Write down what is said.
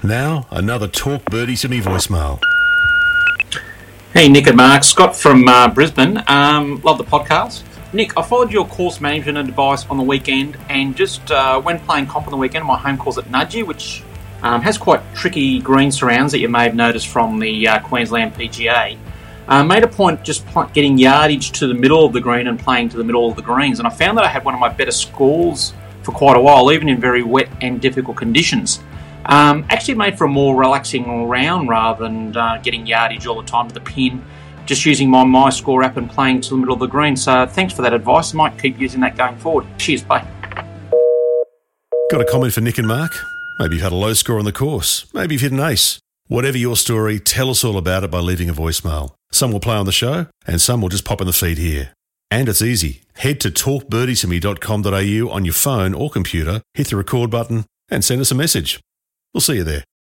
Now, another Talk Birdie to Me voicemail. Hey, Nick and Mark. Scott from Brisbane. Love the podcast. Nick, I followed your course management advice on the weekend, and just when playing comp on the weekend, my home course at Nudgee, which has quite tricky green surrounds that you may have noticed from the Queensland PGA, made a point just getting yardage to the middle of the green and playing to the middle of the greens, and I found that I had one of my better scores for quite a while, even in very wet and difficult conditions. Actually made for a more relaxing round rather than getting yardage all the time to the pin, just using my MyScore app and playing to the middle of the green. So thanks for that advice. I might keep using that going forward. Cheers, bye. Got a comment for Nick and Mark? Maybe you've had a low score on the course. Maybe you've hit an ace. Whatever your story, tell us all about it by leaving a voicemail. Some will play on the show and some will just pop in the feed here. And it's easy. Head to talkbirdie2me.com.au on your phone or computer, hit the record button and send us a message. We'll see you there.